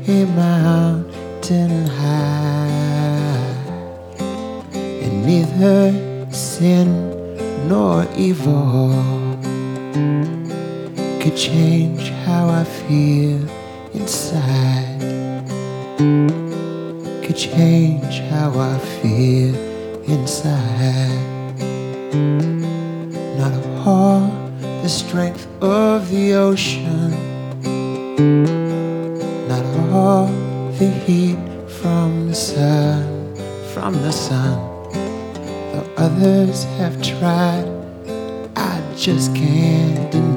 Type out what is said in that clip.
a mountain high, and neither sin nor evil could change how I feel inside, could change how I feel inside. Not all the strength of the ocean, not all the heat from the sun, though others have tried, I just can't deny.